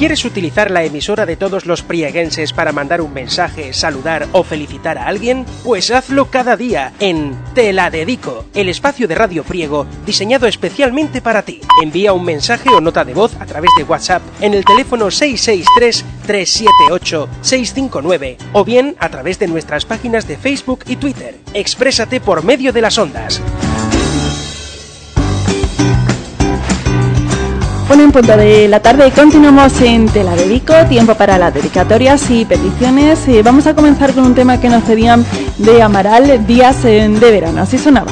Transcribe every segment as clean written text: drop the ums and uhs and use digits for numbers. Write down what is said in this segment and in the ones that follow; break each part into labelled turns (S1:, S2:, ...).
S1: ¿Quieres utilizar la emisora de todos los prieguenses para mandar un mensaje, saludar o felicitar a alguien? Pues hazlo cada día en Te la dedico, el espacio de Radio Priego diseñado especialmente para ti. Envía un mensaje o nota de voz a través de WhatsApp en el teléfono 663-378-659 o bien a través de nuestras páginas de Facebook y Twitter. Exprésate por medio de las ondas.
S2: Bueno, en punto de la tarde continuamos en Te la dedico, tiempo para las dedicatorias y peticiones. Vamos a comenzar con un tema que nos pedían de Amaral, Días de verano, así sonaba.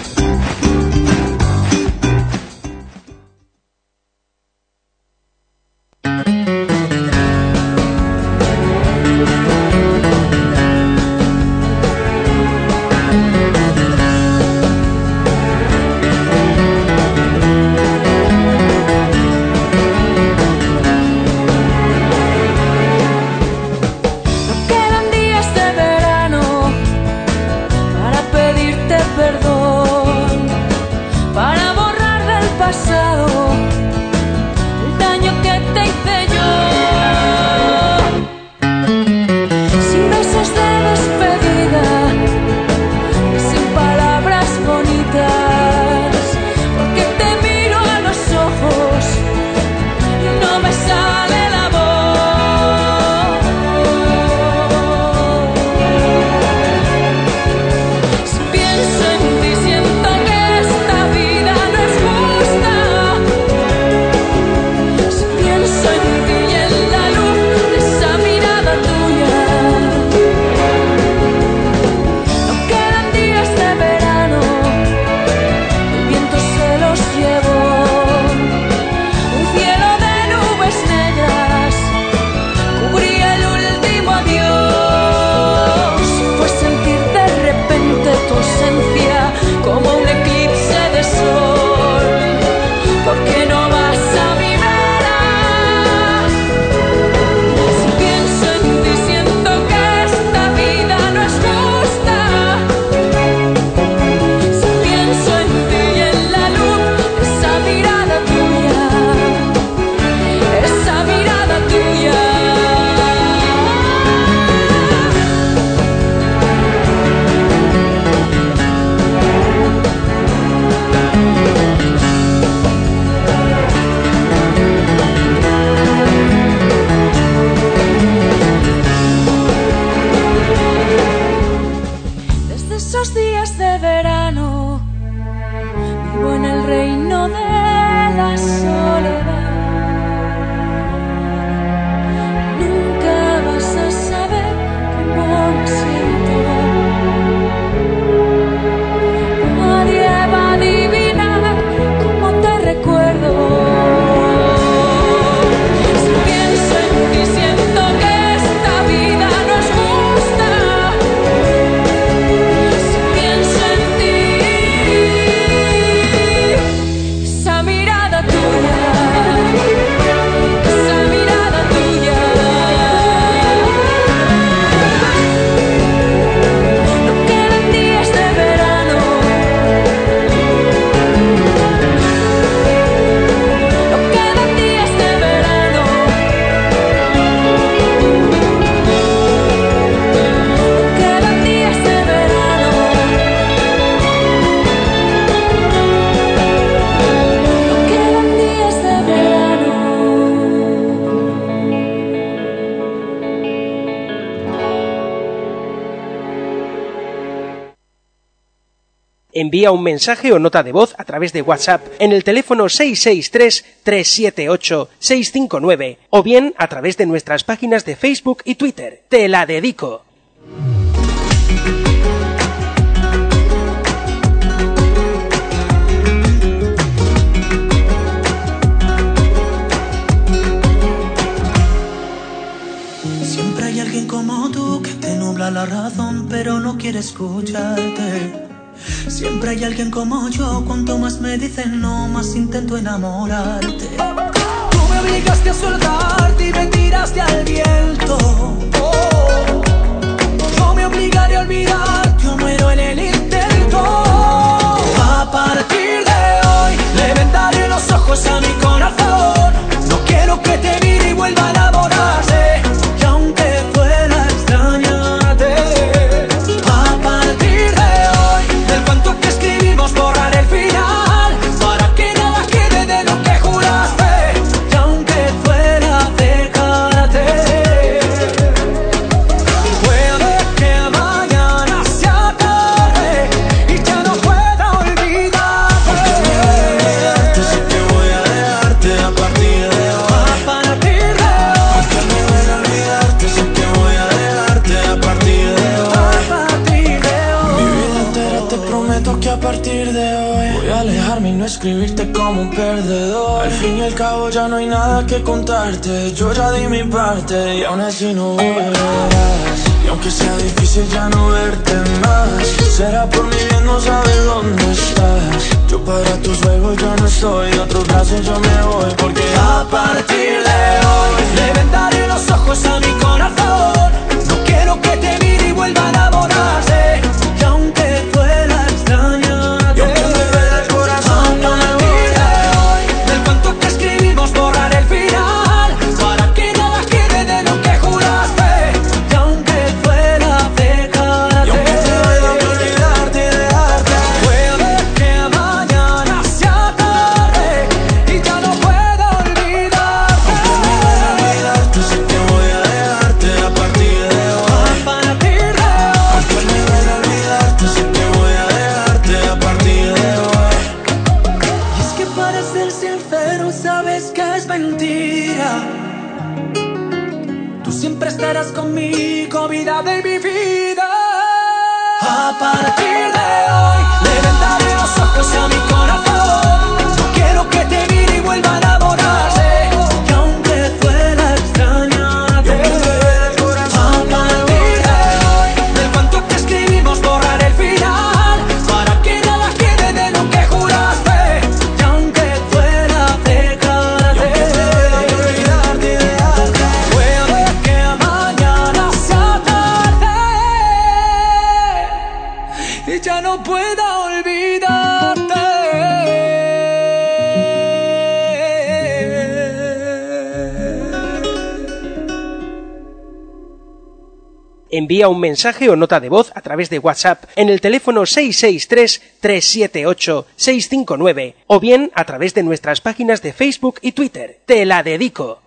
S1: Envía un mensaje o nota de voz a través de WhatsApp en el teléfono 663-378-659 o bien a través de nuestras páginas de Facebook y Twitter. Te la dedico.
S3: Siempre hay alguien como tú que te nubla la razón, pero no quiere escucharte. Siempre hay alguien como yo, cuanto más me dicen no, más intento enamorarte. Tú me obligaste a soltarte y me tiraste al viento. Yo me obligaré a olvidarte o muero en el intento. A partir de hoy le vendaré los ojos a mi corazón. No quiero que te mire y vuelva
S4: de hoy voy a alejarme y no escribirte como un perdedor. Al fin y al cabo ya no hay nada que contarte. Yo ya di mi parte y aún así no volverás. Y aunque sea difícil ya no verte más, será por mi bien no saber dónde estás. Yo para tus juegos ya no estoy, de otros brazos yo me voy. Porque a partir de hoy le vendaré los ojos a mi corazón. No quiero que te mire y vuelva a enamorarse. Y aunque duela extrañarte, y aunque me duele el corazón, no me voy de hoy. Del cuento que escribimos borrar el final, para que nada quede de lo que juraste. Y aunque duela dejarte, y aunque te duela olvidarte y dejarte, puede que mañana sea tarde y ya no pueda olvidarte. Aunque me duela olvidarte, sé que voy a dejarte a partir de hoy. A partir de hoy. Aunque me duela olvidarte, sé que voy a dejarte a partir de hoy. Y es que para ser sincero sabes que es mentira. Tú siempre estarás conmigo, vida de mi vida. A partir de hoy le vendaré los ojos a mi corazón. No quiero que te mire y vuelva a enamorarse. Y aunque duela extrañarte, y aunque duela el corazón, a partir de hoy del cuento que escribimos borrar el final, para que nada quede de lo que juraste. Y aunque duela dejarte, y aunque te duela olvidarte y dejarte, puede que mañana sea tarde y ya no pueda olvidarte.
S1: Envía un mensaje o nota de voz a través de WhatsApp en el teléfono 663-378-659 o bien a través de nuestras páginas de Facebook y Twitter. Te la dedico.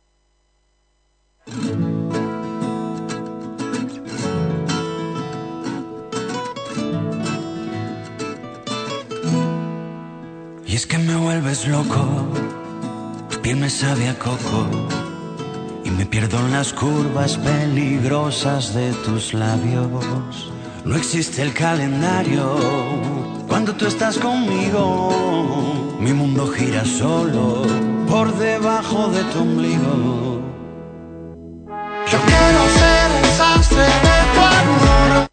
S3: Y es que me vuelves loco, tu piel me sabe a coco y me pierdo en las curvas peligrosas de tus labios. No existe el calendario cuando tú estás conmigo. Mi mundo gira solo por debajo de tu ombligo. Yo quiero ser el sastre de tu amor.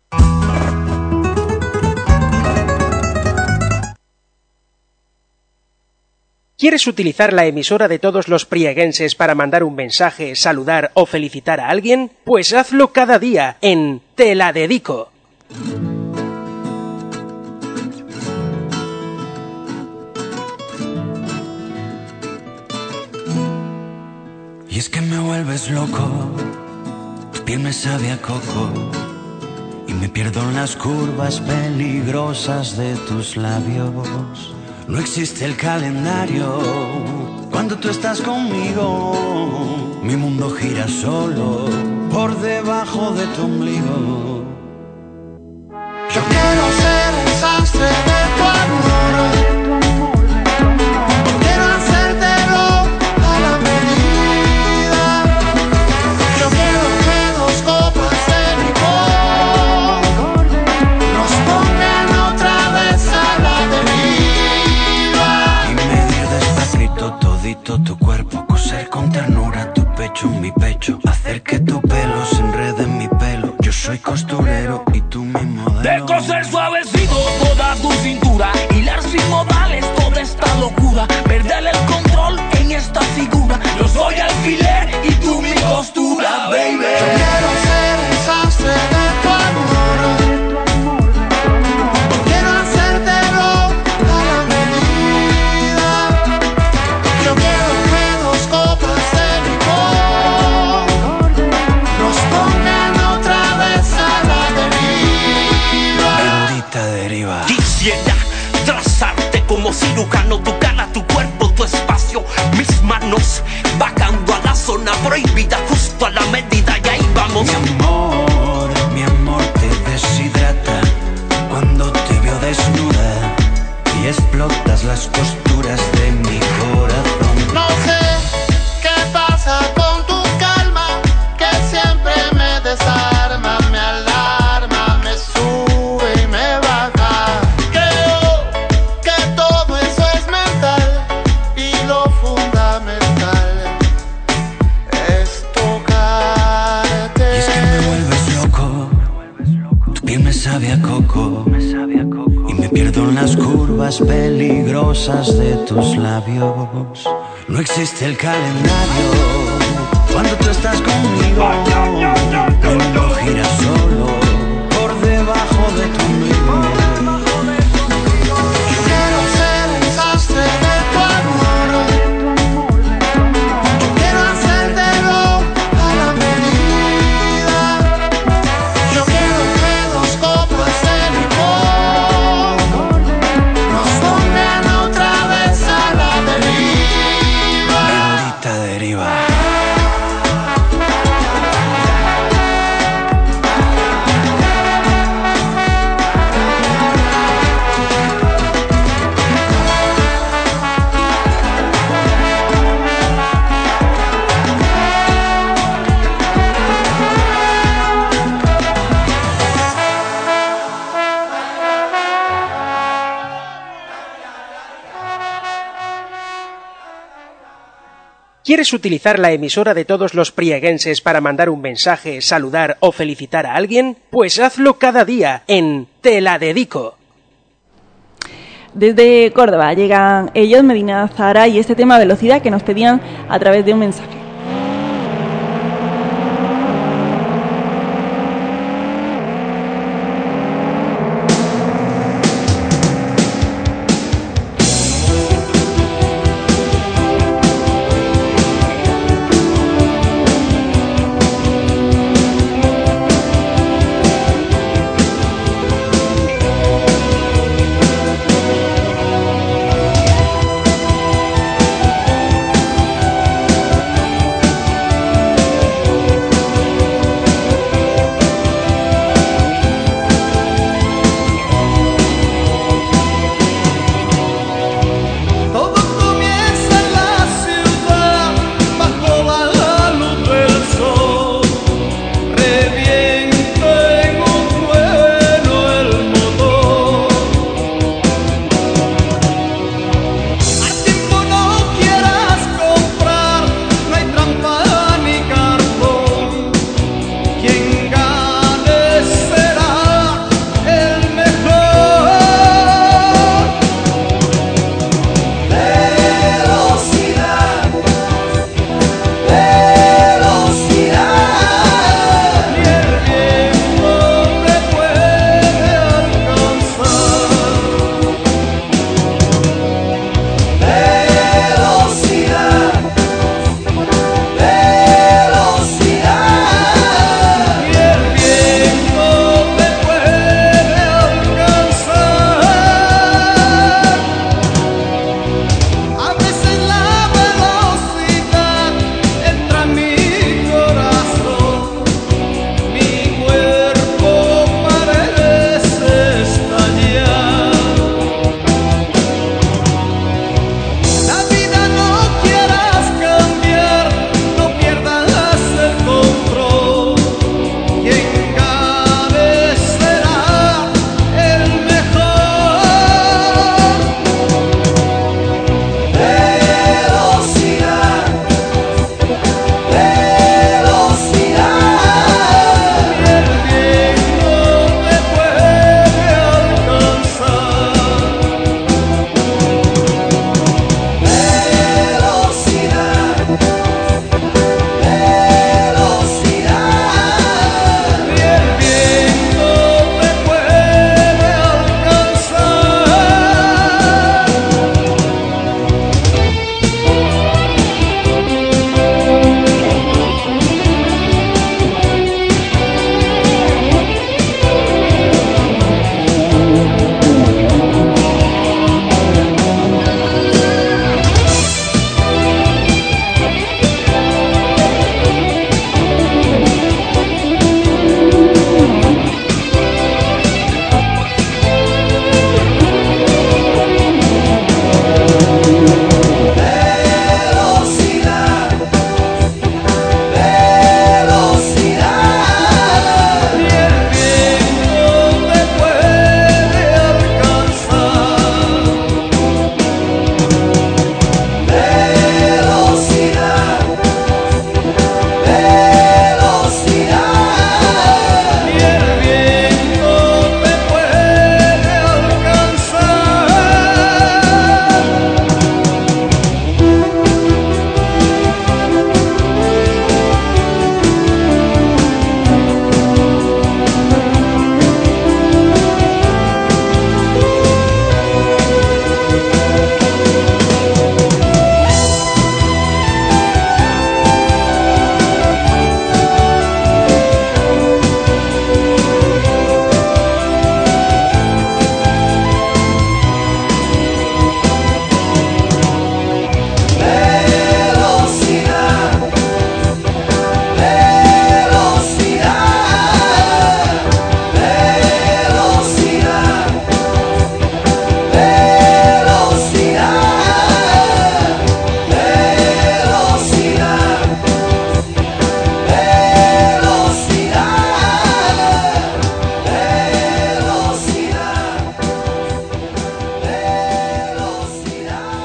S1: ¿Quieres utilizar la emisora de todos los prieguenses para mandar un mensaje, saludar o felicitar a alguien? Pues hazlo cada día en Te la dedico.
S3: Y es que me vuelves loco, tu piel me sabe a coco y me pierdo en las curvas peligrosas de tus labios. No existe el calendario cuando tú estás conmigo. Mi mundo gira solo por debajo de tu ombligo. Yo quiero ser el sastre de tu amor. Quiero hacértelo a la medida. Yo quiero que 2 copas de licor nos pongan otra vez a la deriva. Y medir despacito todito tu cuerpo, coser con ternura tu pecho en mi pecho, hacer que tu pelo se enrede en mi pelo. Yo soy costurero y tú mi modelo.
S5: De coser suavecito toda tu cintura, hilar sin modales toda esta locura, perder el control en esta figura. Yo soy alfiler y tú mi costura, baby.
S3: Yo quiero ser el sastre de tu amor. Quiero hacértelo a la medida. Yo quiero que 2 copas de licor nos pongan otra vez a la deriva. Bendita deriva.
S5: Quisiera trazarte como cirujano, tu cara, tu cuerpo, tu espacio, mis manos bajando a la zona prohibida, justo a la medida, y ahí vamos.
S3: Mi amor te deshidrata cuando te veo desnuda y explotas las costuras de mi corazón. No sé qué pasa con tu calma, que siempre me desarma, me alarma, me sube y me baja. Creo curvas peligrosas de tus labios. No existe el calendario cuando tú estás conmigo. El mundo gira solo por debajo de tu mente. Yo quiero ser el sastre de tu amor. Yo quiero hacértelo a la medida. Yo quiero que 2 copas de licor nos pongan otra vez a la deriva. Bendita deriva.
S1: ¿Quieres utilizar la emisora de todos los prieguenses para mandar un mensaje, saludar o felicitar a alguien? Pues hazlo cada día en Te la dedico.
S2: Desde Córdoba llegan ellos, Medina Zahara, y este tema velocidad que nos pedían a través de un mensaje.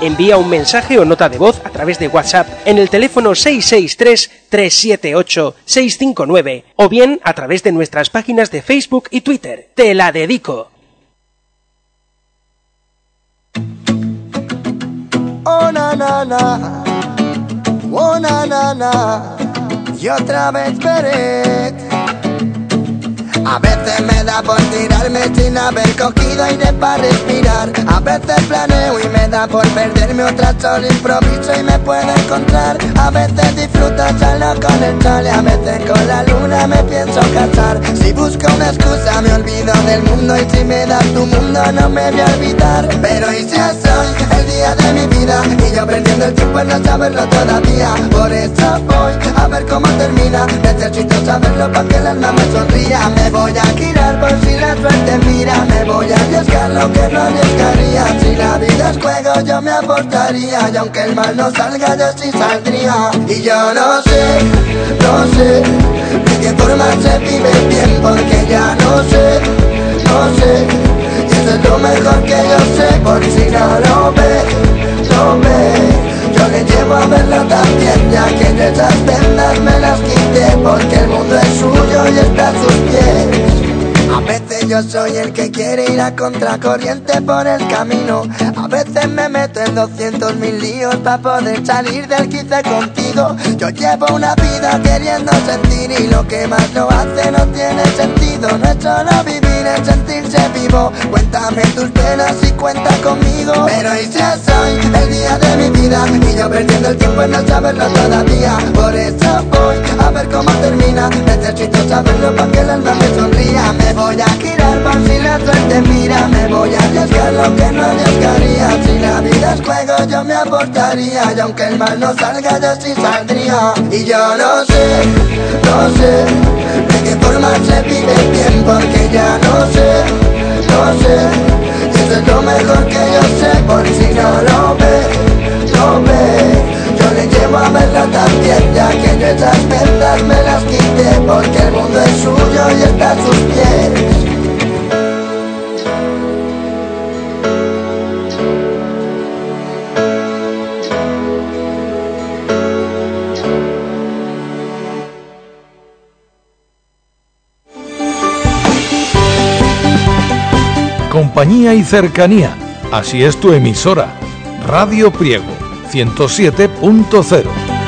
S1: Envía un mensaje o nota de voz a través de WhatsApp en el teléfono 663-378-659 o bien a través de nuestras páginas de Facebook y Twitter. Te la dedico.
S6: Oh na na na, oh na na na, y otra vez veré. A veces me da por tirarme sin haber cogido aire para respirar. A veces planeo y me da por perderme otra sola improviso y me puedo encontrar. A veces disfruto solo con el sol y a veces con la luna me pienso casar. Si busco una excusa me olvido del mundo y si me das tu mundo no me voy a olvidar. Pero y si es hoy el día de mi vida y yo perdiendo el tiempo en no saberlo todavía. Por eso voy a ver cómo termina. Necesito saberlo para que el alma me sonría. Me voy a girar por si la suerte mira. Me voy a arriesgar lo que no arriesgaría. Si la vida es juego yo me aportaría. Y aunque el mal no salga yo sí saldría. Y yo no sé de qué forma se vive bien. Porque ya no sé y eso es lo mejor que yo sé. Por si no lo ve yo le llevo a verlo también. Ya que de esas vendas me las quité. Porque el mundo es suyo y está a sus pies. A veces yo soy el que quiere ir a contracorriente por el camino. A veces me meto en 200.000 líos para poder salir del que hice contigo. Yo llevo una vida queriendo sentir y lo que más lo hace no tiene sentido. No es solo vivir, es sentirse vivo. Cuéntame tus penas y cuenta conmigo. Pero y si es hoy el día de mi vida y yo perdiendo el tiempo en no saberlo todavía. Por eso voy a ver cómo termina. Necesito saberlo para que el alma me sonría. Me voy a girar por si la suerte mira. Me voy a arriesgar lo que no arriesgaría. Si la vida es juego yo me aportaría. Y aunque el mal no salga yo sí saldría. Y yo no sé de qué forma se vive bien. Porque ya no sé y eso es lo mejor que yo sé. Por si no lo ve yo le llevo a verlo también. Ya que yo esas vendas me las quité. Porque el mundo es suyo y está a sus pies.
S7: Compañía y cercanía. Así es tu emisora. Radio Priego 107.0.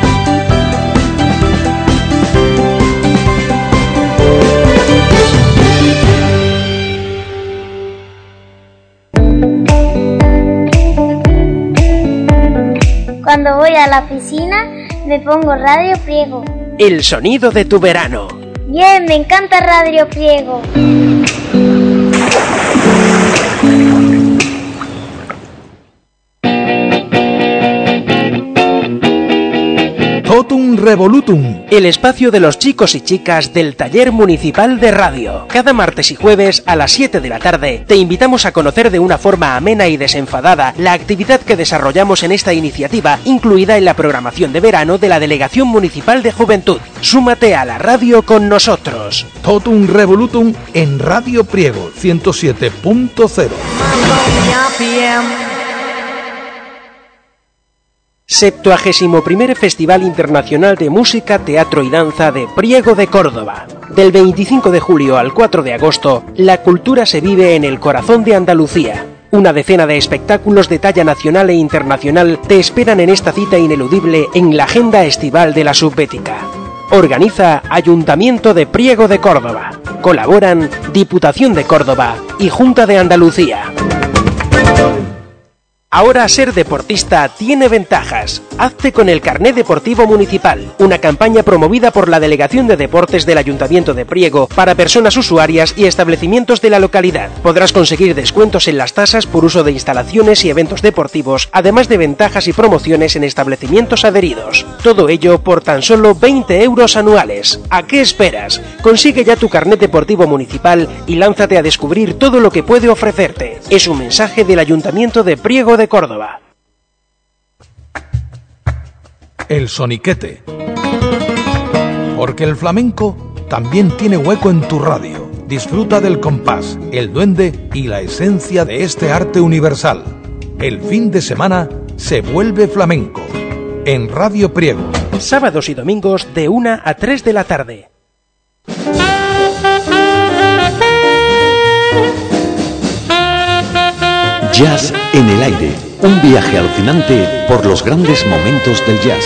S8: Cuando voy a la piscina me pongo Radio Priego.
S1: El sonido de tu verano.
S8: Bien, me encanta Radio Priego.
S7: Totum Revolutum.
S1: El espacio de los chicos y chicas del Taller Municipal de Radio. Cada martes y jueves a las 7 de la tarde te invitamos a conocer de una forma amena y desenfadada la actividad que desarrollamos en esta iniciativa, incluida en la programación de verano de la Delegación Municipal de Juventud. Súmate a la radio con nosotros.
S7: Totum Revolutum en Radio Priego 107.0.
S1: 71º Festival Internacional de Música, Teatro y Danza de Priego de Córdoba. Del 25 de julio al 4 de agosto, la cultura se vive en el corazón de Andalucía. Una decena de espectáculos de talla nacional e internacional te esperan en esta cita ineludible en la agenda estival de la Subbética. Organiza Ayuntamiento de Priego de Córdoba. Colaboran Diputación de Córdoba y Junta de Andalucía. Ahora ser deportista tiene ventajas. Hazte con el Carné Deportivo Municipal, una campaña promovida por la Delegación de Deportes del Ayuntamiento de Priego para personas usuarias y establecimientos de la localidad. Podrás conseguir descuentos en las tasas por uso de instalaciones y eventos deportivos, además de ventajas y promociones en establecimientos adheridos. Todo ello por tan solo 20 euros anuales. ¿A qué esperas? Consigue ya tu Carné Deportivo Municipal y lánzate a descubrir todo lo que puede ofrecerte. Es un mensaje del Ayuntamiento de Priego de Córdoba.
S7: El soniquete. Porque el flamenco también tiene hueco en tu radio. Disfruta del compás, el duende y la esencia de este arte universal. El fin de semana se vuelve flamenco. En Radio Priego.
S1: Sábados y domingos de 1 a 3 de la tarde.
S9: Jazz en el aire. Un viaje alucinante por los grandes momentos del jazz.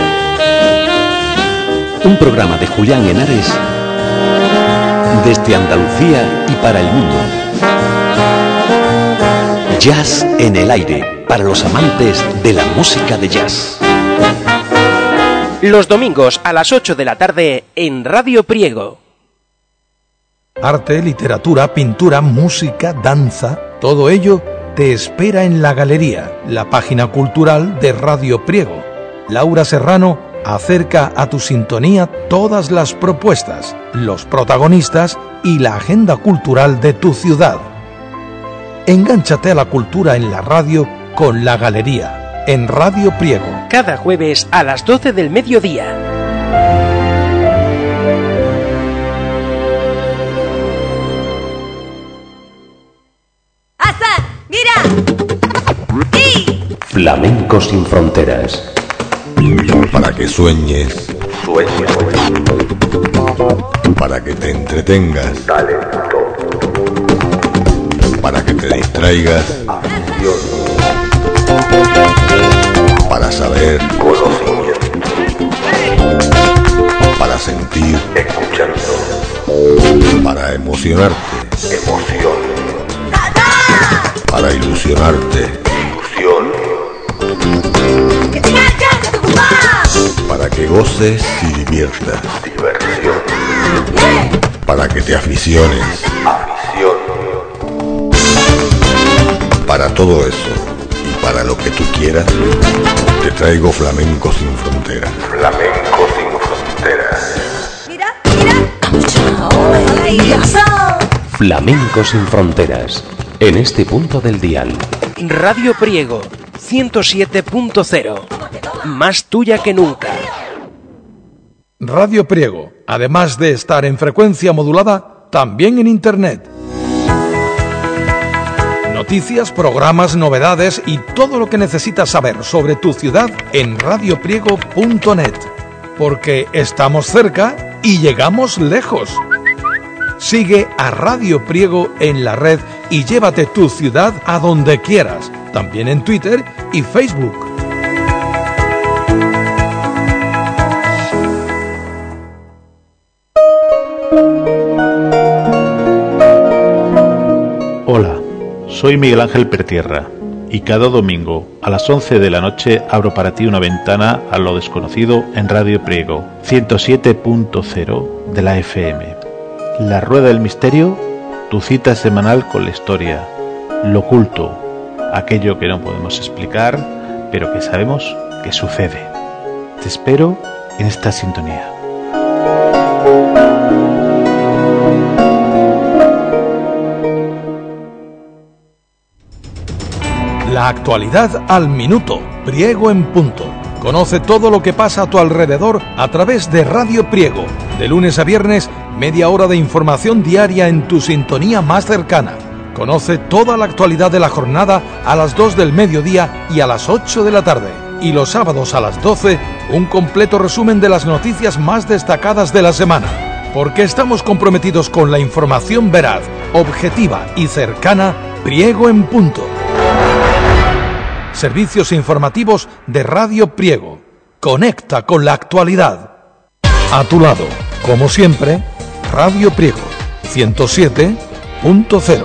S9: Un programa de Julián Henares desde Andalucía y para el mundo. Jazz en el aire, para los amantes de la música de jazz.
S1: Los domingos a las 8 de la tarde en Radio Priego.
S7: Arte, literatura, pintura, música, danza, todo ello te espera en La Galería, la página cultural de Radio Priego. Laura Serrano acerca a tu sintonía todas las propuestas, los protagonistas y la agenda cultural de tu ciudad. Engánchate a la cultura en la radio con La Galería, en Radio Priego.
S1: Cada jueves a las 12 del mediodía.
S10: ¡Hassan! ¡Mira! ¡Sí!
S9: Flamenco sin fronteras.
S11: Para que sueñes. Para que te entretengas. Para que te distraigas. Para saber. Para sentir. Para emocionarte. Para ilusionarte. Para que goces y diviertas. Para que te aficiones. Para todo eso y para lo que tú quieras, te traigo Flamenco sin fronteras. Flamenco sin fronteras.
S10: ¡Mira!
S9: Flamenco sin fronteras. En este punto del dial.
S1: Radio Priego 107.0. Más tuya que nunca.
S7: Radio Priego, además de estar en frecuencia modulada, también en Internet. Noticias, programas, novedades y todo lo que necesitas saber sobre tu ciudad en radiopriego.net. Porque estamos cerca y llegamos lejos. Sigue a Radio Priego en la red y llévate tu ciudad a donde quieras, también en Twitter y Facebook.
S12: Hola, soy Miguel Ángel Pertierra y cada domingo a las 11 de la noche abro para ti una ventana a lo desconocido en Radio Priego 107.0 de la FM. La Rueda del Misterio, tu cita semanal con la historia, lo oculto, aquello que no podemos explicar, pero que sabemos que sucede. Te espero en esta sintonía.
S7: La actualidad al minuto, Priego en punto. Conoce todo lo que pasa a tu alrededor a través de Radio Priego. De lunes a viernes, media hora de información diaria en tu sintonía más cercana. Conoce toda la actualidad de la jornada a las 2 del mediodía y a las 8 de la tarde. Y los sábados a las 12, un completo resumen de las noticias más destacadas de la semana. Porque estamos comprometidos con la información veraz, objetiva y cercana, Priego en punto. Servicios informativos de Radio Priego. Conecta con la actualidad. A tu lado, como siempre, Radio Priego 107.0.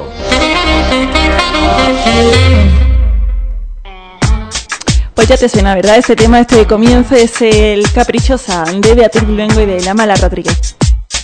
S2: Pues ya te suena, ¿verdad? Este tema, este comienzo es el Caprichosa de Beatriz Luengo y de La Mala Rodríguez.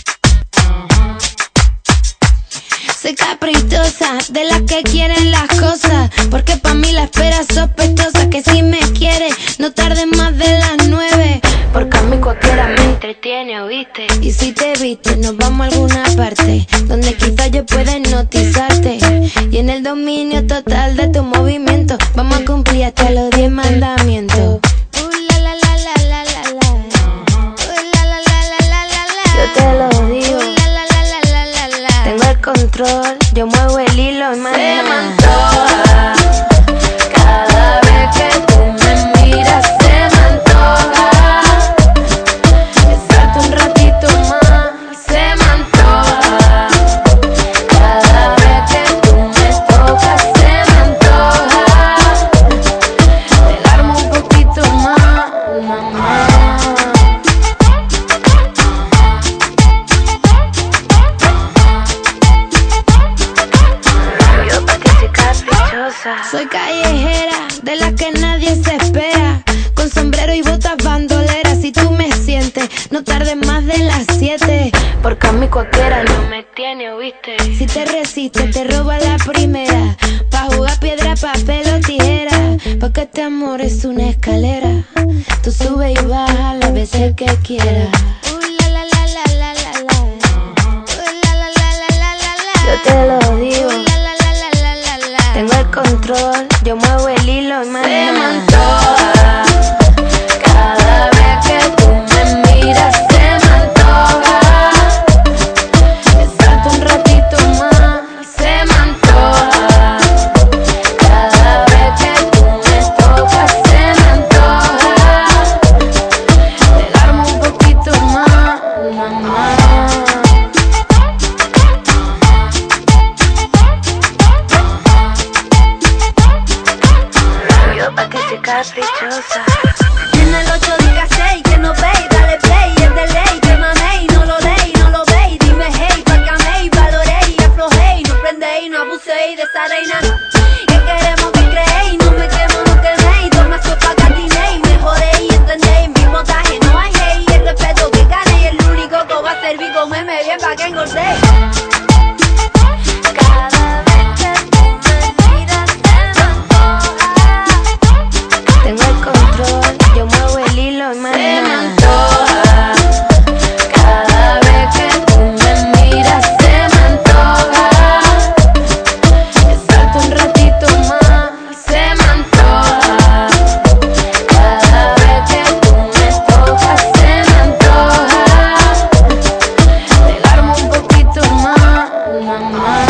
S13: Soy caprichosa, de las que quieren las cosas, porque pa' mí la espera es sospechosa. Que si me quieres, no tardes más de las 9, porque a mí cualquiera me entretiene, ¿oíste? Y si te viste, nos vamos a alguna parte donde quizás yo pueda hipnotizarte, y en el dominio total de tu movimiento vamos a cumplir hasta los 10 mandamientos. Yo te lo digo, tengo el control, yo muevo el hilo, hermano. Se me antoja cada vez que tú de las que nadie se espera. Con sombrero y botas bandoleras, si tú me sientes, no tardes más de las 7. Porque a mí cualquiera no me tiene, ¿oíste? Si te resistes, te roba la primera. Pa' jugar piedra, papel o tijera. Porque este amor es una escalera. Tú sube y baja las veces que quieras. Yo te lo digo. Tengo el control, yo muevo el hilo y más se me antoja. Cada vez que tú me miras se me antoja. Me salto un ratito más, se me antoja. Cada vez que tú me tocas se me antoja. Pegarme un poquito más, mamá. Pa' que se caprichosa.
S10: En el 8 diga 6, que no veis, dale play, es de ley, que maméis, no lo deis, no lo veis, dime hey, pacaméis, valoréis, aflojéis, no prendéis, no abuséis de esa reina. Que queremos que creéis, no me quemo, no queméis, toma sopa gatinéis, mejoréis, entendéis, mi montaje no hay hate, el respeto que ganéis, el único que va a servir, comerme bien pa' que engordéis.
S13: Tengo el control, yo muevo el hilo y más se me antoja. Cada vez que tú me miras se me antoja. Me salto un ratito más, se me antoja. Cada vez que tú me tocas se me antoja. Pegarme un poquito más, mamá.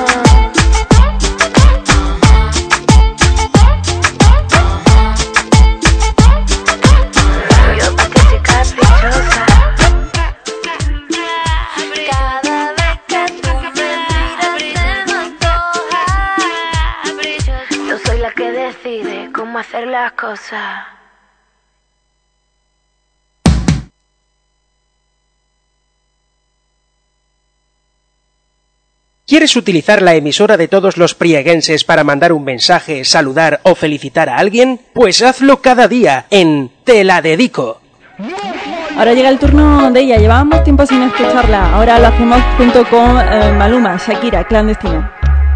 S13: Cómo hacer las cosas.
S1: ¿Quieres utilizar la emisora de todos los prieguenses para mandar un mensaje, saludar o felicitar a alguien? Pues hazlo cada día en Te la dedico.
S2: Ahora llega el turno de ella. Llevábamos tiempo sin escucharla. Ahora lo hacemos junto con Maluma, Shakira, Clandestino.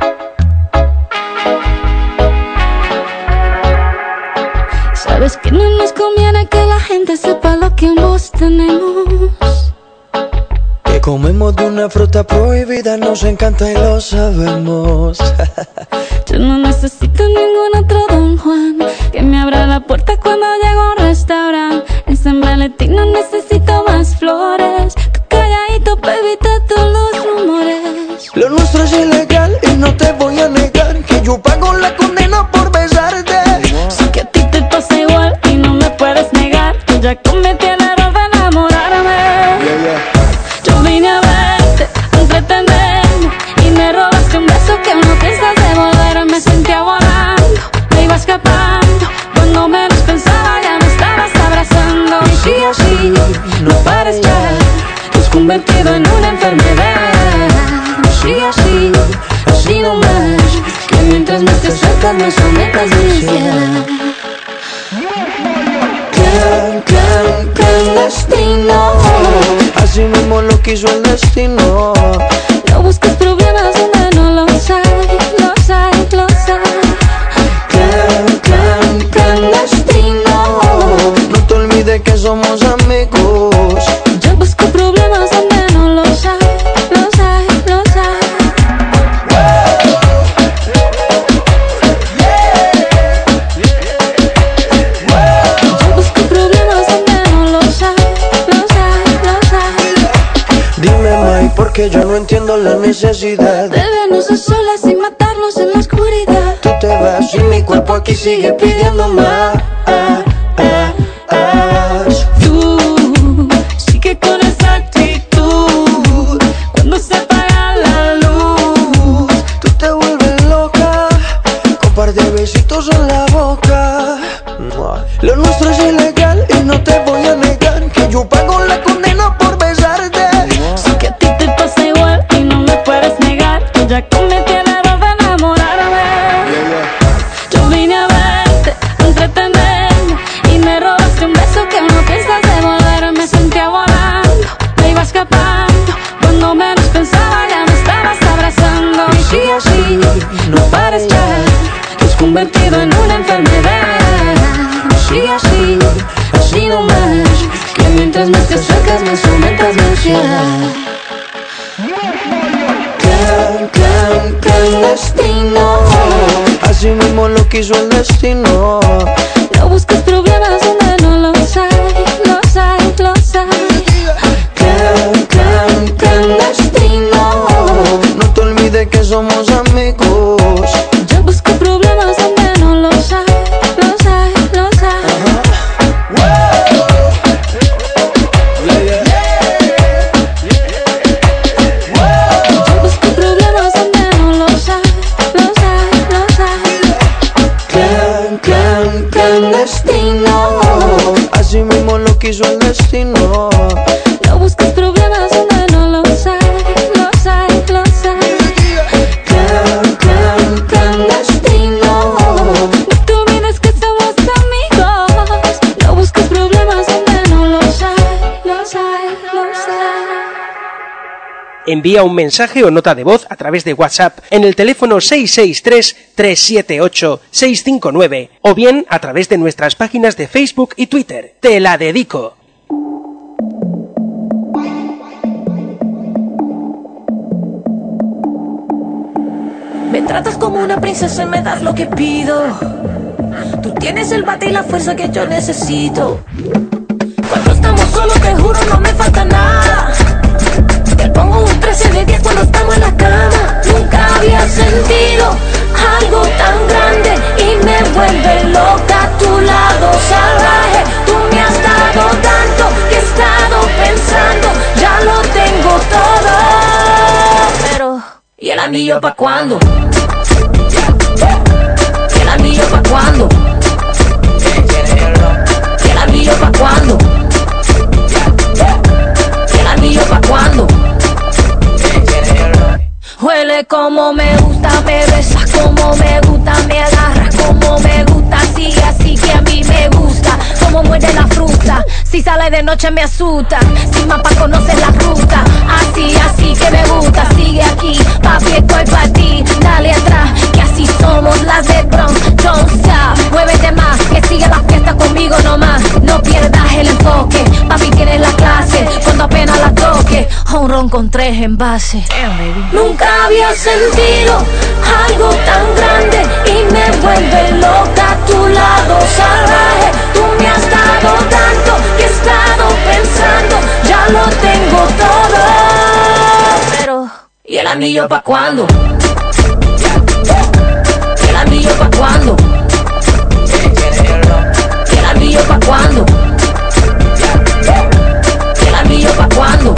S14: Sabes que no nos conviene que la gente sepa lo que ambos tenemos.
S15: Que comemos de una fruta prohibida, nos encanta y lo sabemos.
S14: Yo no necesito ningún otro Don Juan que me abra la puerta cuando llego a un restaurante. En San Valentín no necesito más flores. Tú calladito, baby, todos los rumores.
S15: Lo nuestro es ilegal y no te voy a negar que yo pago la condena por besarte.
S14: Sé que a ti te pasa igual y no me puedes negar. Yo ya cometí el error de enamorarme. Yo vine a verte, a entretenerme, y me robaste un beso que no piensas devolver. Me sentía volando, me iba escapando. Cuando menos pensaba ya me estabas abrazando. Y sí, así, no pares ya, te has convertido en una enfermedad. Sí, así, así no más, que mientras me estés cerca no sometas mi ansiedad.
S15: Clandestino, así mismo lo quiso el destino.
S14: No busques problemas donde no los hay, los hay, los hay.
S15: Clandestino, no te olvides que somos amigos.
S14: Yo busco problemas donde no los hay, los hay, los hay. Yo busco problemas donde no los hay, los hay, los hay.
S15: Dime, May, porque yo no entiendo la necesidad
S14: de vernos a solas sin matarnos en la oscuridad.
S15: Tú te vas y mi cuerpo aquí sigue pidiendo más.
S14: Tú sigue con esa actitud. Cuando se apaga la luz,
S15: tú te vuelves loca con par de besitos en la boca. Lo nuestro es ilegal y no te voy a negar que yo pago la condena por besarte.
S14: Sé que a ti te pasa igual y no me puedes negar. Yo ya cometí el error de enamorarme. Yo vine a verte,
S15: quiso el destino.
S14: No busques problemas donde no los hay, los hay, los hay.
S15: Clandestino. No te olvides que somos amigos.
S14: Yo busco problemas donde no los hay, los hay, los hay. Yo busco problemas donde no los hay, los hay, los hay.
S15: Clandestino. Así mismo lo quiso el destino.
S14: No busques problemas donde no los hay, los hay, los hay.
S15: Clandestino.
S14: No te olvides que somos amigos. No busques problemas donde no los hay, los hay, los hay.
S1: Envía un mensaje o nota de voz a través de WhatsApp en el teléfono 663-378-659 o bien a través de nuestras páginas de Facebook y Twitter. Te la dedico.
S16: Me tratas como una princesa y me das lo que pido. Tú tienes el bate y la fuerza que yo necesito. Cuando estamos solos te juro no me falta nada. Te pongo un 13 de 10 cuando estamos en la cama. Nunca había sentido algo tan grande y me vuelve loca a tu lado salvaje. Tú me has dado tanto que he estado pensando, ya lo tengo todo. Pero, ¿y el anillo pa' cuándo? ¿Y el anillo pa' cuándo? ¿Y el anillo pa' cuándo? ¿Y el anillo pa' cuándo? Huele como me gusta, me besas como me gusta, me agarras como me gusta, sigue así que a mí me gusta, como muerde la fruta, si sale de noche me asusta, sin mapa conoces la ruta, así, así que me gusta, sigue aquí, papi estoy pa' ti, dale atrás, que así somos las de Bronx, don't stop, muévete más, que sigue la fiesta conmigo nomás, no pierdas el enfoque, papi tienes la clase, cuando apenas la toque, un ron con 3 envases. Nunca había sentido algo tan grande y me vuelve loca a tu lado salvaje. Tú me has dado tanto que he estado pensando, ya lo tengo todo. Pero, ¿y el anillo pa' cuándo? ¿Y el anillo pa' cuándo? ¿Y el anillo pa' cuándo? ¿Y el anillo pa' cuándo?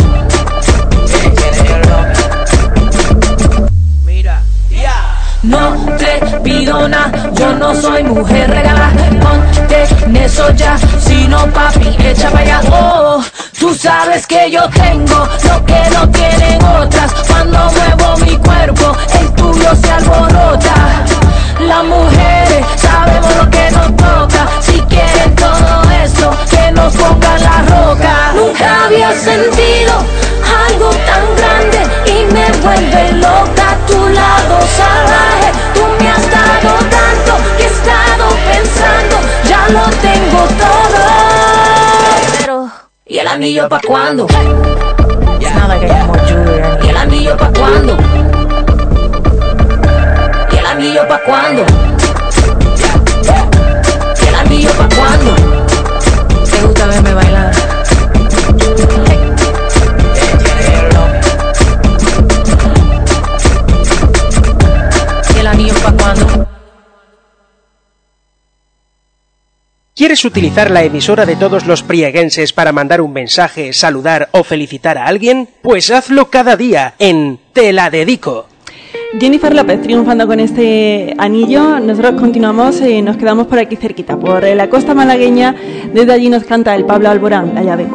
S16: No te pido nada, yo no soy mujer regalada. Ponte en eso ya, si no papi, echa para allá. Oh, tú sabes que yo tengo lo que no tienen otras. Cuando muevo mi cuerpo, el tuyo se alborota. Las mujeres sabemos lo que nos toca. Si quieren todo eso, que nos pongan la roca. Nunca había sentido algo tan grande y me vuelve loca a tu lado salvaje. Tú me has dado tanto que he estado pensando, ya lo tengo todo. Pero, ¿y el anillo pa' cuándo? Nada que llamo Julia. ¿Y el anillo pa' cuándo? ¿Y el anillo pa' cuándo? ¿Y el anillo pa' cuándo? ¿Te gusta verme bailar? ¿Y el anillo pa' cuándo?
S1: ¿Quieres utilizar la emisora de todos los prieguenses para mandar un mensaje, saludar o felicitar a alguien? Pues hazlo cada día en Te la dedico.
S2: Jennifer López triunfando con este anillo. Nosotros continuamos, nos quedamos por aquí cerquita, por la costa malagueña. Desde allí nos canta el Pablo Alborán, La llave.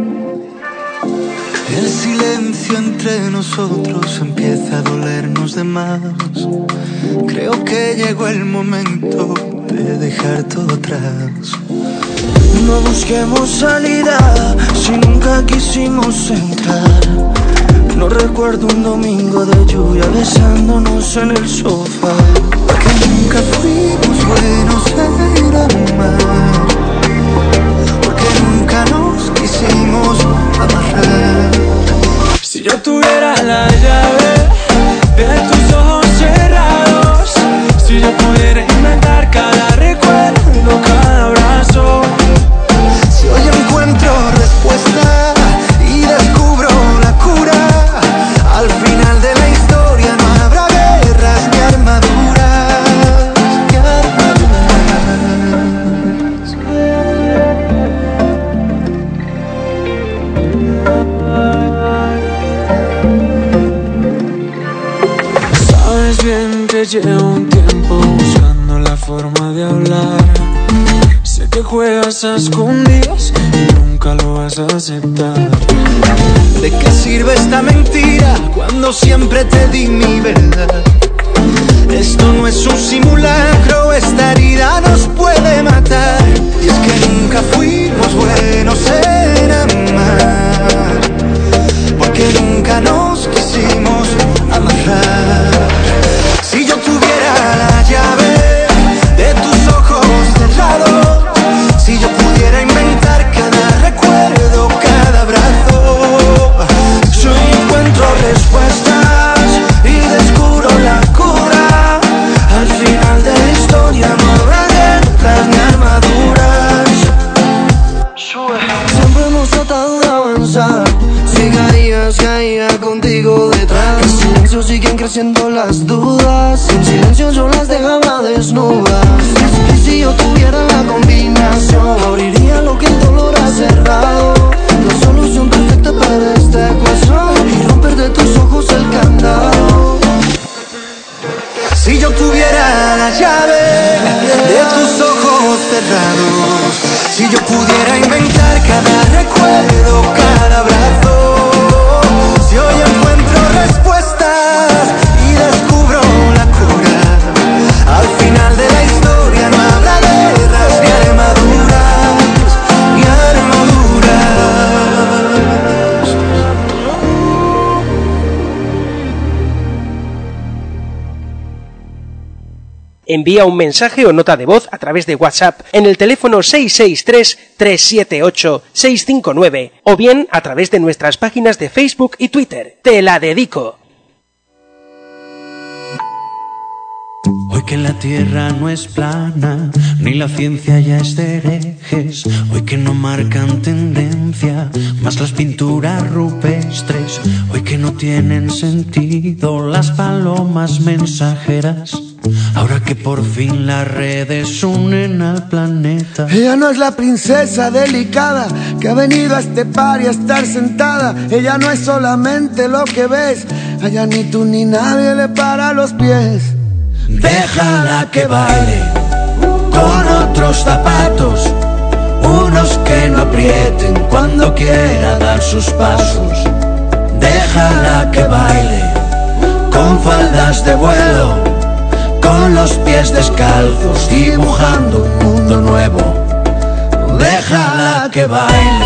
S3: El silencio entre nosotros empieza a dolernos de más. Creo que llegó el momento de dejar todo atrás.
S15: No busquemos salida si nunca quisimos entrar. No recuerdo un domingo de lluvia besándonos en el sofá.
S3: Porque nunca fuimos buenos en amar. Porque nunca nos quisimos amarrar.
S4: Si yo tuviera la llave de tus ojos cerrados, si yo pudiera inventar Pues llevo un tiempo buscando la forma de hablar. Sé que juegas a escondidas y nunca lo vas a aceptar.
S15: ¿De qué sirve esta mentira cuando siempre te di mi verdad? Esto no es un simulacro, esta herida nos puede matar. Y es que nunca fuimos buenos en amar, porque nunca nos quisimos amarrar. Si yo tuviera la llave de tus ojos cerrados, si yo pudiera inventar cada recuerdo, cada abrazo, yo encuentro respuestas y descubro la cura. Al final de la historia no habrá guerras ni armaduras. Siempre hemos tratado de avanzar, llegarías, caía contigo detrás. En silencio siguen creciendo las dudas, en silencio yo las dejaba desnudas. Y si yo tuviera la combinación, abriría lo que el dolor ha cerrado. La solución perfecta para esta ecuación y romper de tus ojos el candado. Si yo tuviera la llave de tus ojos cerrados, si yo pudiera inventar cada recuerdo, cada abrazo, si hoy encuentro respuestas y descubro la cura, al final de la historia no habrá guerras ni armaduras, ni armaduras.
S1: Envía un mensaje o nota de voz a través de WhatsApp en el teléfono 663-378-659 o bien a través de nuestras páginas de Facebook y Twitter. Te la dedico.
S15: Hoy que la tierra no es plana, ni la ciencia ya es de herejes, hoy que no marcan tendencia, más las pinturas rupestres, hoy que no tienen sentido las palomas mensajeras, ahora que por fin las redes unen al planeta.
S6: Ella no es la princesa delicada que ha venido a este par y a estar sentada. Ella no es solamente lo que ves, allá ni tú ni nadie le para los pies.
S15: Déjala que baile con otros zapatos, unos que no aprieten cuando quiera dar sus pasos. Déjala que baile con faldas de vuelo, con los pies descalzos, dibujando un mundo nuevo. Déjala que baile.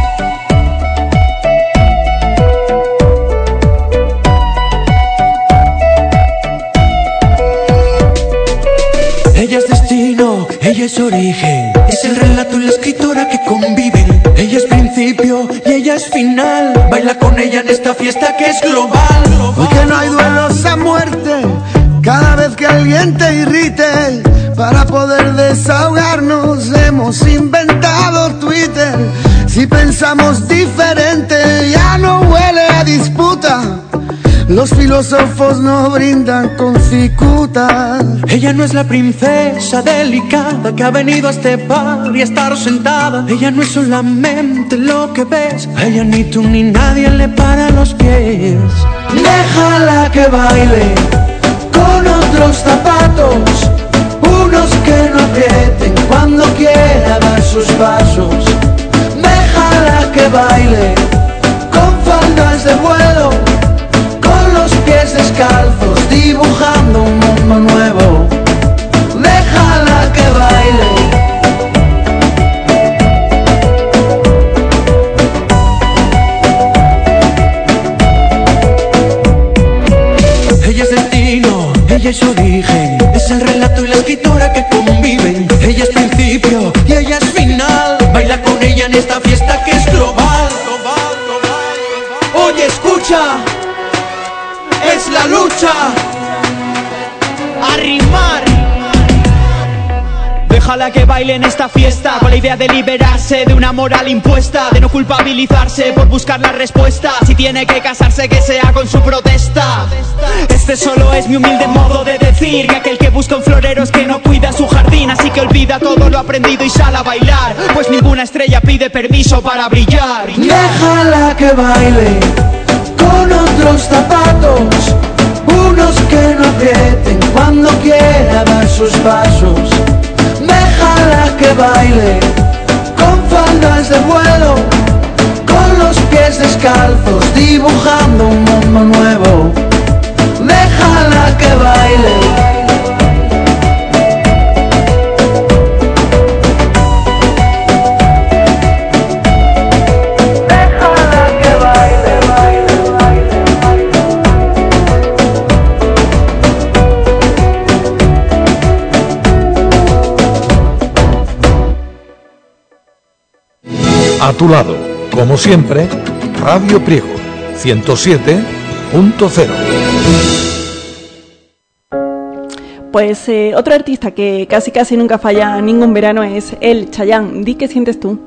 S15: Ella es destino, ella es origen, es el relato y la escritora que conviven. Ella es principio y ella es final, baila con ella en esta fiesta que es global.
S6: Hoy que no hay duelos a muerte, cada vez que alguien te irrite, para poder desahogarnos hemos inventado Twitter. Si pensamos diferente ya no huele a disputa, los filósofos no brindan con cicuta.
S15: Ella no es la princesa delicada que ha venido a este bar y a estar sentada. Ella no es solamente lo que ves, a ella ni tú ni nadie le para los pies. Déjala que baile con otros zapatos, unos que no aprieten cuando quiera dar sus pasos. Déjala que baile con faldas de vuelo, con los pies descalzos, dibujando un mundo nuevo. Déjala que baile. Ella es destino, ella es origen, es el relato y la escritura que conviven. Ella es principio y ella es final, baila con ella en esta fiesta que es global. Oye, escucha, es la lucha a rimar.
S17: Déjala que baile en esta fiesta, con la idea de liberarse de una moral impuesta, de no culpabilizarse por buscar la respuesta. Si tiene que casarse, que sea con su protesta. Este solo es mi humilde modo de decir que aquel que busca un florero es que no cuida su jardín. Así que olvida todo lo aprendido y sal a bailar, pues ninguna estrella pide permiso para brillar.
S15: Déjala que baile con otros zapatos, unos que no aprieten Cuando quiera dar sus pasos, déjala que baile con faldas de vuelo, con los pies descalzos, dibujando un mundo nuevo. Déjala que baile.
S7: A tu lado, como siempre, Radio Priego 107.0.
S2: Pues otro artista que casi nunca falla ningún verano es el Chayanne. Di qué sientes tú.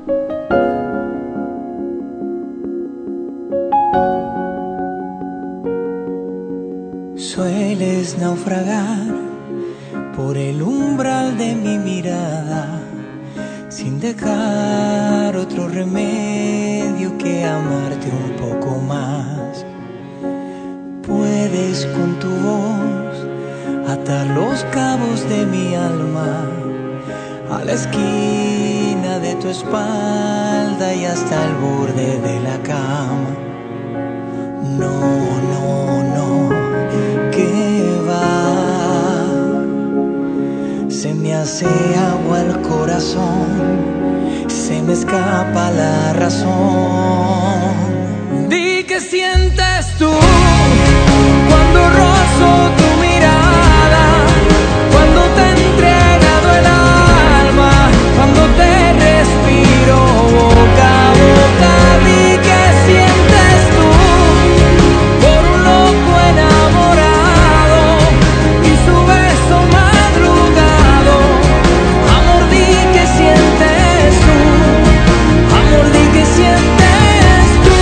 S3: Sueles naufragar por el umbral de mi mirada, sin dejar otro remedio que amarte un poco más. Puedes con tu voz atar los cabos de mi alma a la esquina de tu espalda y hasta el borde de la cama. No, que va. Se me hace agua el corazón, se me escapa la razón. Di qué sientes tú cuando rozo tu mirada, cuando te he entregado el alma, cuando te respiro boca a boca. Di qué sientes tú por un loco enamorado y su beso madrugado. Amor, di qué sientes tú, amor, di qué sientes tú.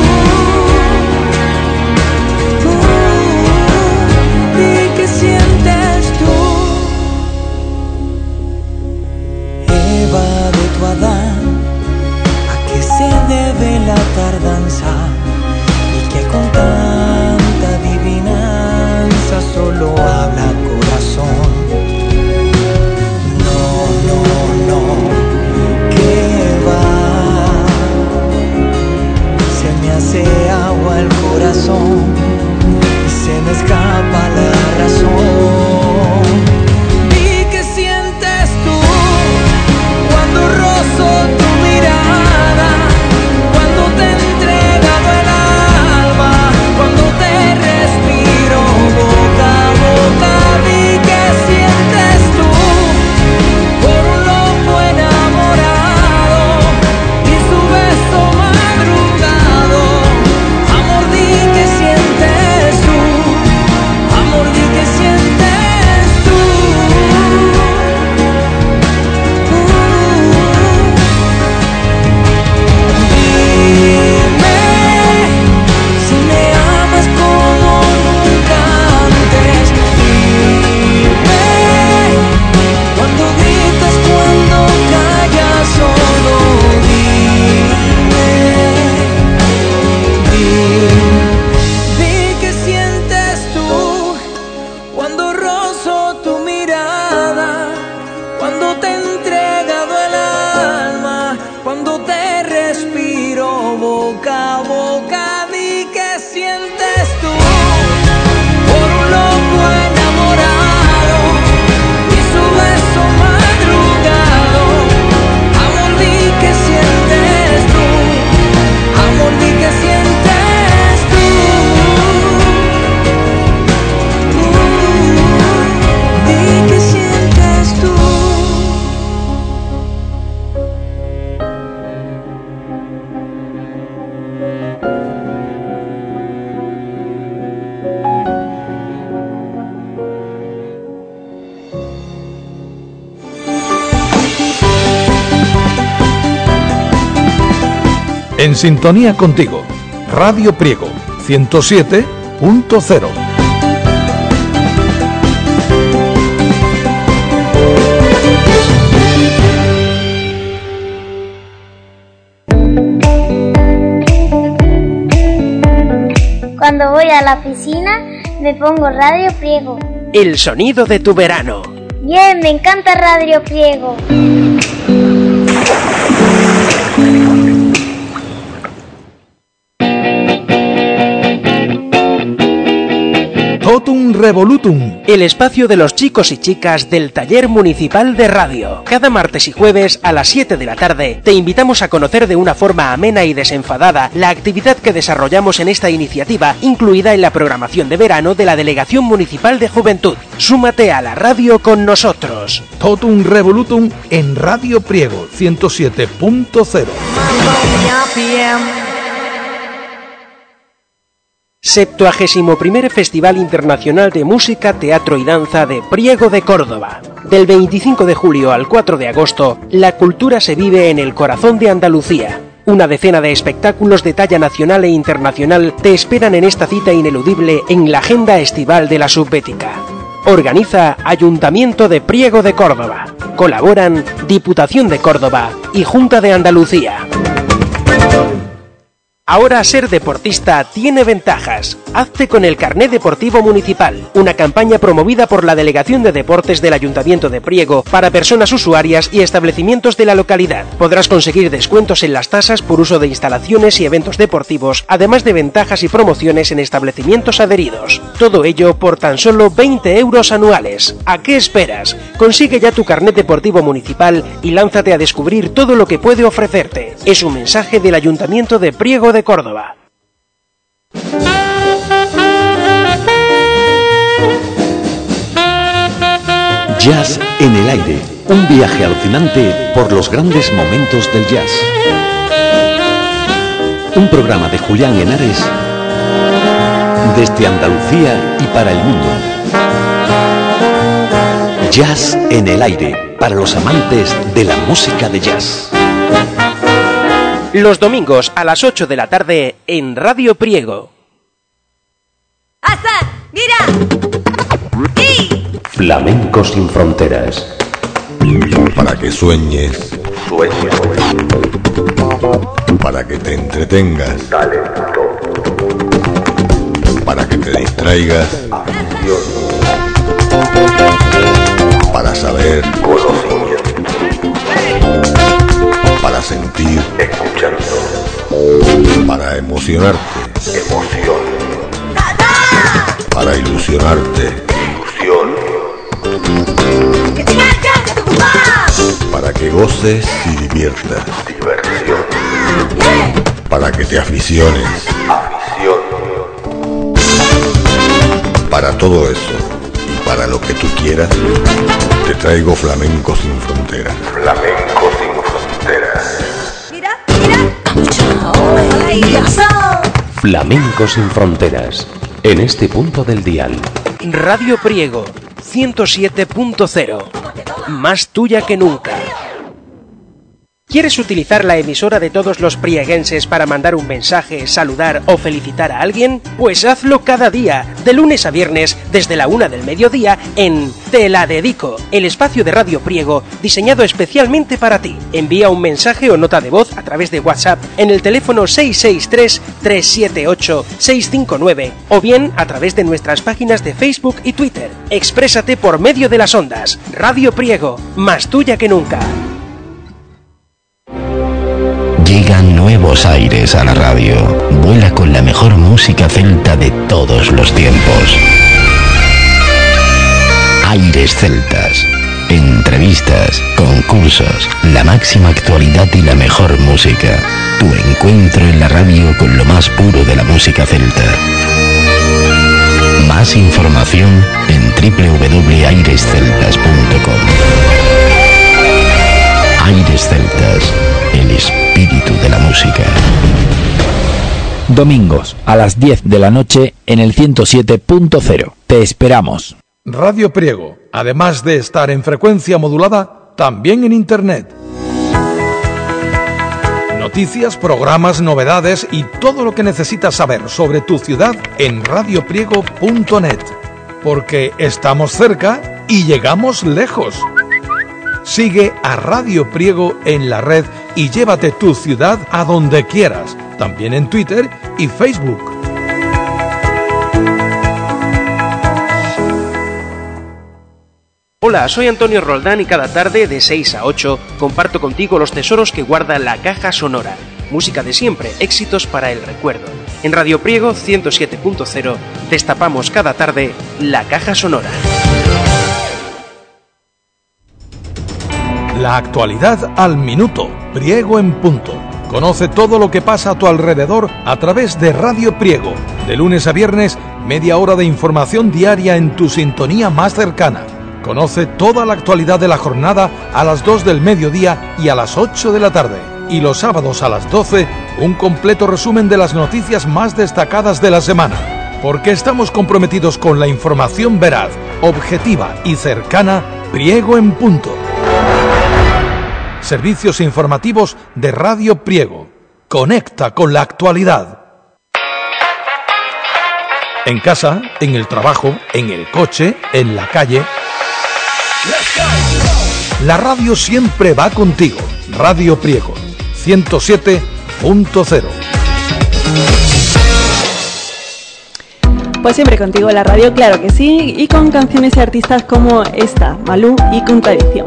S3: Di qué sientes tú. Eva de tu Adán, ¿a qué se debe la tardanza? Y que con tanta adivinanza solo habla corazón. No, que va. Se me hace agua el corazón y se me escapa la razón. Di qué sientes tú cuando rozo tu mirada, cuando te he entregado el alma, cuando te respiro boca a boca. Di qué sientes tú por un loco enamorado y su beso madrugado. Amor, di qué sientes tú, amor, di qué sientes tú. Dime si me amas como nunca antes. Dime cuando gritas, cuando callas, solo dime. Di qué sientes tú cuando rozo tu mirada, cuando te he entregado el alma, cuando te respiro boca a boca. Di qué sientes tú por un loco enamorado y su beso madrugado. Amor, di qué sientes tú, amor, di qué sientes tú. Di qué sientes tú.
S7: En sintonía contigo, Radio Priego 107.0.
S8: Cuando voy a la piscina me pongo Radio Priego.
S1: el sonido de tu verano.
S8: Bien, me encanta Radio Priego.
S1: Totum Revolutum, el espacio de los chicos y chicas del Taller Municipal de Radio. Cada martes y jueves a las 7 de la tarde te invitamos a conocer de una forma amena y desenfadada la actividad que desarrollamos en esta iniciativa, incluida en la programación de verano de la Delegación Municipal de Juventud. Súmate a la radio con nosotros.
S7: Totum Revolutum en Radio Priego 107.0.
S1: 71º Festival Internacional de Música, Teatro y Danza de Priego de Córdoba. Del 25 de julio al 4 de agosto, la cultura se vive en el corazón de Andalucía. Una decena de espectáculos de talla nacional e internacional te esperan en esta cita ineludible en la agenda estival de la Subbética. Organiza Ayuntamiento de Priego de Córdoba. Colaboran Diputación de Córdoba y Junta de Andalucía. Ahora ser deportista tiene ventajas. Hazte con el Carné Deportivo Municipal, una campaña promovida por la Delegación de Deportes del Ayuntamiento de Priego para personas usuarias y establecimientos de la localidad. Podrás conseguir descuentos en las tasas por uso de instalaciones y eventos deportivos, además de ventajas y promociones en establecimientos adheridos. Todo ello por tan solo 20 euros anuales. ¿A qué esperas? Consigue ya tu Carné Deportivo Municipal y lánzate a descubrir todo lo que puede ofrecerte. Es un mensaje del Ayuntamiento de Priego de Córdoba.
S9: Jazz en el aire, un viaje alucinante por los grandes momentos del jazz. Un programa de Julián Henares desde Andalucía y para el mundo. Jazz en el aire, para los amantes de la música de jazz.
S1: Los domingos a las 8 de la tarde en Radio Priego.
S10: ¡Asa! ¡Mira! ¡Y!
S9: Flamenco sin fronteras.
S11: Para que sueñes. Para que te entretengas. Para que te distraigas. Para saber. Para sentir, escuchando. Para emocionarte, emoción. Para ilusionarte, ilusión. Para que goces y diviertas, diversión. Para que te aficiones, afición. Para todo eso y para lo que tú quieras, te traigo Flamenco sin fronteras. Flamenco sin
S9: Flamenco sin fronteras, en este punto del dial.
S1: Radio Priego 107.0, más tuya que nunca. ¿Quieres utilizar la emisora de todos los prieguenses para mandar un mensaje, saludar o felicitar a alguien? Pues hazlo cada día, de lunes a viernes, desde la 1 del mediodía, en Te la Dedico, el espacio de Radio Priego diseñado especialmente para ti. Envía un mensaje o nota de voz a través de WhatsApp en el teléfono 663-378-659 o bien a través de nuestras páginas de Facebook y Twitter. Exprésate por medio de las ondas. Radio Priego, más tuya que nunca.
S18: Llegan nuevos aires a la radio. Vuela con la mejor música celta de todos los tiempos. Aires celtas. Entrevistas, concursos, la máxima actualidad y la mejor música. Tu encuentro en la radio con lo más puro de la música celta. Más información en www.airesceltas.com. Aires Celtas, el espíritu de la música.
S19: Domingos a las 10 de la noche en el 107.0. Te esperamos.
S7: Radio Priego, además de estar en frecuencia modulada, también en Internet. Noticias, programas, novedades y todo lo que necesitas saber sobre tu ciudad en radiopriego.net. Porque estamos cerca y llegamos lejos. Sigue a Radio Priego en la red y llévate tu ciudad a donde quieras, también en Twitter y Facebook.
S1: Hola, soy Antonio Roldán y cada tarde de 6 a 8 comparto contigo los tesoros que guarda la caja sonora. Música de siempre, éxitos para el recuerdo. En Radio Priego 107.0 destapamos cada tarde la caja sonora.
S7: La actualidad al minuto, Priego en punto. Conoce todo lo que pasa a tu alrededor a través de Radio Priego. De lunes a viernes, media hora de información diaria en tu sintonía más cercana. Conoce toda la actualidad de la jornada a las 2 del mediodía y a las 8 de la tarde. Y los sábados a las 12, un completo resumen de las noticias más destacadas de la semana. Porque estamos comprometidos con la información veraz, objetiva y cercana, Priego en punto. Servicios informativos de Radio Priego. Conecta con la actualidad. En casa, en el trabajo, en el coche, en la calle. La radio siempre va contigo. Radio Priego 107.0.
S2: Pues siempre contigo la radio, claro que sí, y con canciones y artistas como esta, Malú y Contradicción.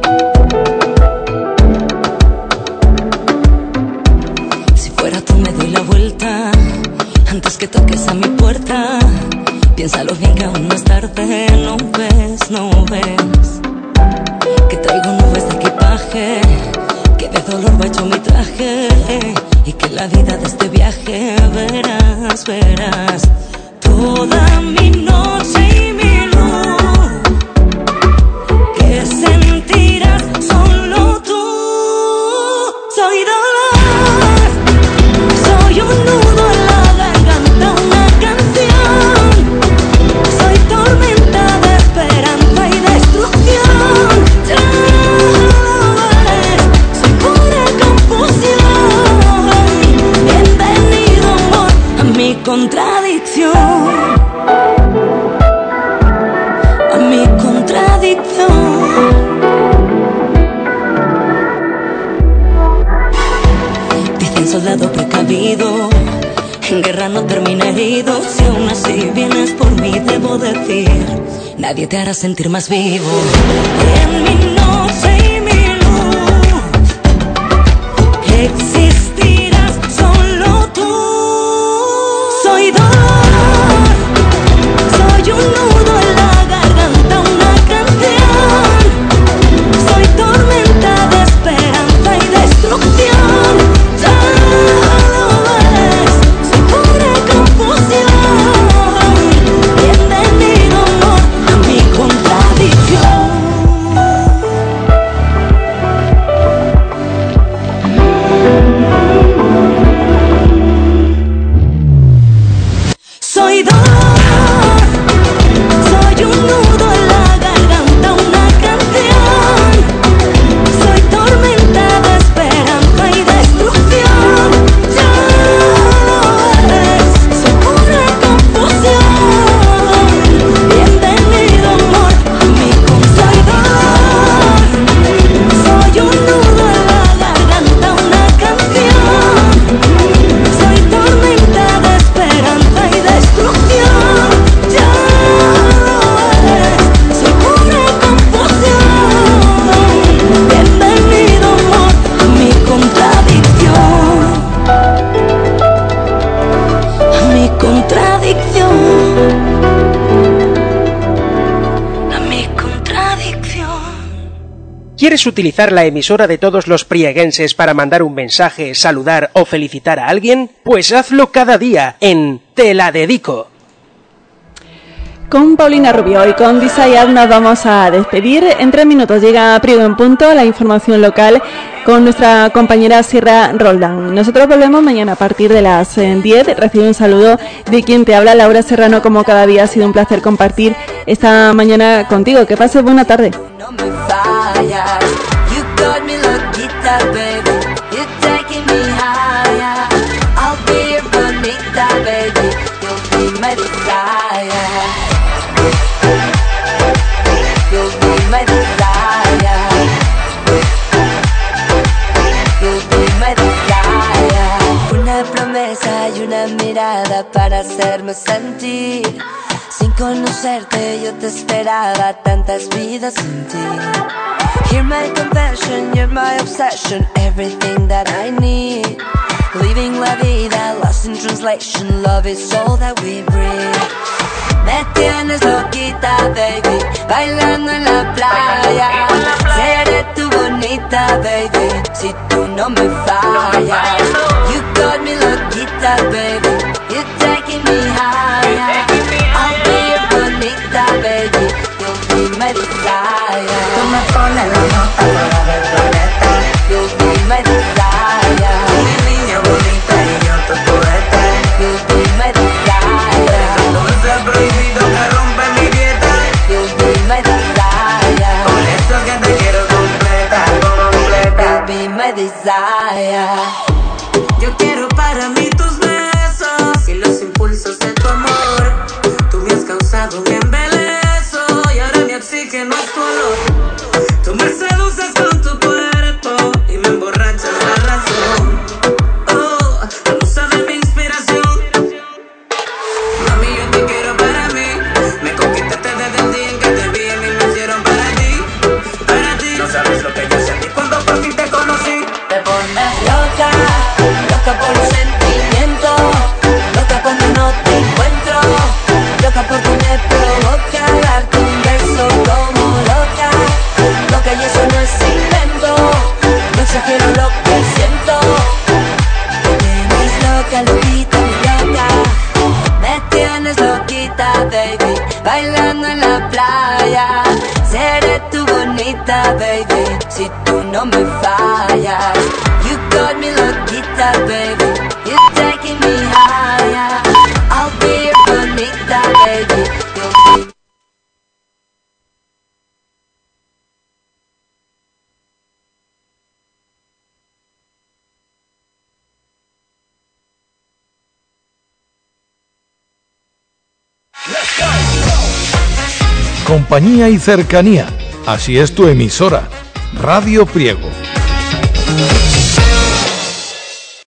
S20: Si fuera tú me doy la vuelta, antes que toques a mi puerta. Piénsalo bien que aún no es tarde, no ves que traigo nubes de equipaje, que de dolor va hecho mi traje, y que la vida de este viaje verás toda mi noche y mi luz, que sentirás solo tú. Soy dolor, soy un nudo en la garganta, una canción, soy tormenta de esperanza y destrucción. Ya lo ves, soy pura confusión. Bienvenido amor a mi contradicción, a mi contradicción. Dicen soldado precavido, en guerra no termina herido. Si aún así vienes por mí, debo decir, nadie te hará sentir más vivo. En mi noche y mi luz existirás solo tú. Soy dolor, soy un nudo en la garganta, una canción, soy tormenta de esperanza y destrucción. Ya lo ves, soy pura confusión. Bienvenido amor a mi contradicción. Soy dolor, soy un nudo en la garganta, una canción, soy tormenta de esperanza y destrucción. Ya lo ves, soy pura confusión. Bienvenido amor a mi contradicción. Soy un nudo en la garganta, una canción, soy tormenta de esperanza y destrucción. Ya lo ves, soy pura confusión. Bienvenido amor a mi contradicción, a mi contradicción, a mi contradicción.
S1: ¿Quieres utilizar la emisora de todos los prieguenses para mandar un mensaje, saludar o felicitar a alguien? Pues hazlo cada día en Te la dedico.
S2: Con Paulina Rubio y con Desire nos vamos a despedir. En 3 minutos llega Priego en punto, la información local con nuestra compañera Sierra Roldán. Nosotros volvemos mañana a partir de las 10. Recibe un saludo de quien te habla, Laura Serrano. Como cada día ha sido un placer compartir esta mañana contigo. Que pases buena tarde.
S20: No me fallas, you got me loquita, baby, you're taking me higher. I'll be your bonita, baby, you'll be my desire. You'll be my desire. You'll be my desire. Una promesa y una mirada para hacerme sentir Sin conocerte yo te esperaba tantas vidas sin ti. Hear my confession, you're my obsession, everything that I need. Living la vida, lost in translation, love is all that we breathe. Me tienes loquita, baby, bailando en la playa. Seré tu bonita, baby, si tú no me fallas. You got me loquita, baby, you're taking me higher. I'll be your bonita, baby, you'll be my desire.
S3: Tú me pones la nota fuera del planeta.
S20: You'll be my desire.
S3: Mi niña bonita y yo tu poeta.
S20: You'll be my desire.
S3: Dulce prohibido que rompe mi dieta.
S20: You'll be my desire.
S3: Por eso que te quiero completa, completa.
S20: You'll be my desire.
S3: Yo quiero para mí tus besos y los impulsos de tu amor. Tú me has causado un embeleso y ahora mi oxígeno es tu olor. Tú me seduces con tu cuerpo y me emborrachas la razón. Oh, la musa de mi inspiración. Mami, yo te quiero para mí. Me conquistaste desde el día en que te vi y me hicieron para ti, para ti. No sabes lo que yo sentí cuando por fin te conocí.
S20: Te pones loca, loca por los sentimientos, loca cuando no te encuentro, loca porque me provoca darte un beso como loca, loca y eso no es invento, no exagero lo que siento. Me tienes loca, loquita, loca, me tienes loquita, baby, bailando en la playa. Seré tu bonita, baby, si tú no me fallas. You got me loquita, baby, you're taking me higher. I'll be your bonita, baby, you'll be.
S7: Compañía y cercanía. Así es tu emisora, Radio Priego.